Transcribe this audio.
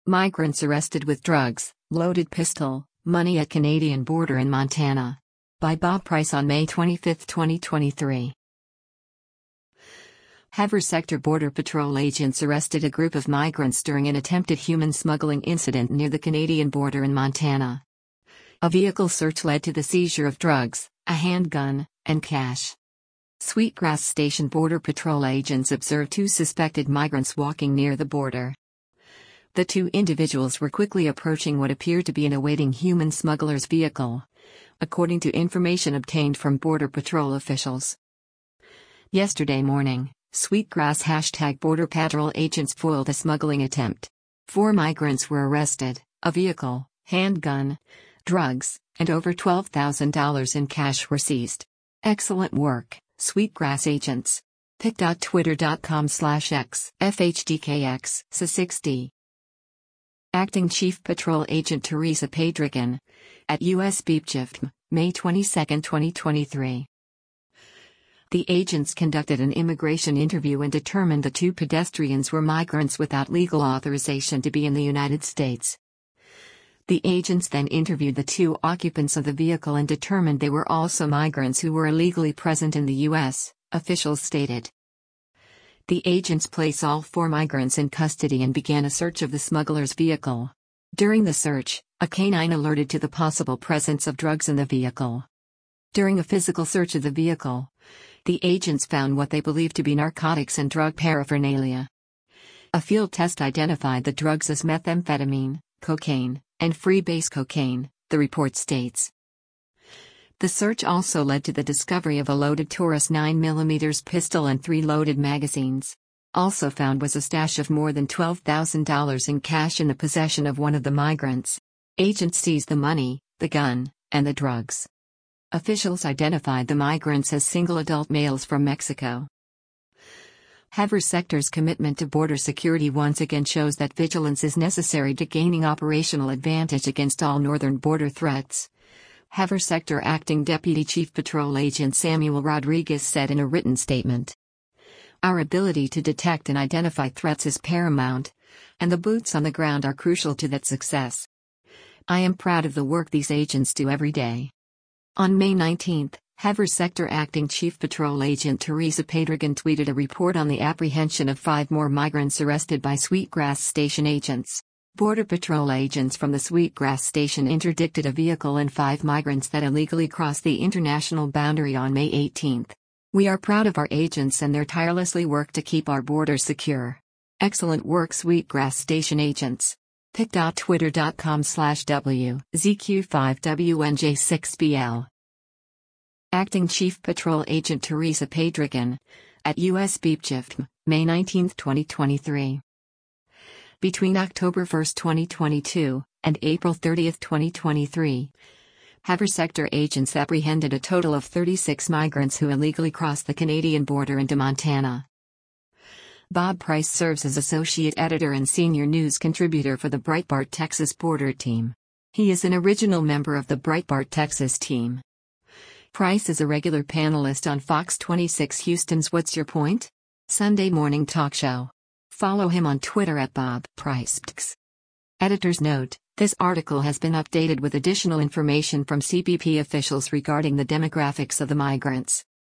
Migrants arrested with drugs, loaded pistol, money at Canadian border in Montana. By Bob Price on May 25, 2023. Hever Sector Border Patrol agents arrested a group of migrants during an attempted human smuggling incident near the Canadian border in Montana. A vehicle search led to the seizure of drugs, a handgun, and cash. Sweetgrass Station Border Patrol agents observed two suspected migrants walking near the border. The two individuals were quickly approaching what appeared to be an awaiting human smuggler's vehicle, according to information obtained from Border Patrol officials. Yesterday morning, Sweetgrass #Border Patrol agents foiled a smuggling attempt. 4 migrants were arrested, a vehicle, handgun, drugs, and over $12,000 in cash were seized. Excellent work, Sweetgrass agents. pic.twitter.com/x FHDKX SA60. Acting Chief Patrol Agent Teresa Padragan, at US BPJIF, May 22, 2023. The agents conducted an immigration interview and determined the 2 pedestrians were migrants without legal authorization to be in the United States. The agents then interviewed the 2 occupants of the vehicle and determined they were also migrants who were illegally present in the U.S., officials stated. The agents placed all 4 migrants in custody and began a search of the smuggler's vehicle. During the search, a canine alerted to the possible presence of drugs in the vehicle. During a physical search of the vehicle, the agents found what they believed to be narcotics and drug paraphernalia. A field test identified the drugs as methamphetamine, cocaine, and freebase cocaine, the report states. The search also led to the discovery of a loaded Taurus 9mm pistol and 3 loaded magazines. Also found was a stash of more than $12,000 in cash in the possession of one of the migrants. Agents seized the money, the gun, and the drugs. Officials identified the migrants as single adult males from Mexico. Hever Sector's commitment to border security once again shows that vigilance is necessary to gaining operational advantage against all northern border threats. Hever Sector Acting Deputy Chief Patrol Agent Samuel Rodriguez said in a written statement. Our ability to detect and identify threats is paramount, and the boots on the ground are crucial to that success. I am proud of the work these agents do every day. On May 19, Hever Sector Acting Chief Patrol Agent Teresa Padragan tweeted a report on the apprehension of 5 more migrants arrested by Sweetgrass Station agents. Border Patrol agents from the Sweetgrass Station interdicted a vehicle and 5 migrants that illegally crossed the international boundary on May 18. We are proud of our agents and their tirelessly work to keep our borders secure. Excellent work, Sweetgrass Station agents. pic.twitter.com/WZQ5WNJ6BL. Acting Chief Patrol Agent Teresa Padragan, at US BPJIF, May 19, 2023. Between October 1, 2022, and April 30, 2023, Hever Sector agents apprehended a total of 36 migrants who illegally crossed the Canadian border into Montana. Bob Price serves as Associate Editor and Senior News Contributor for the Breitbart Texas Border Team. He is an original member of the Breitbart Texas team. Price is a regular panelist on Fox 26 Houston's What's Your Point? Sunday morning talk show. Follow him on Twitter at Bob Price. Editor's note: this article has been updated with additional information from CBP officials regarding the demographics of the migrants.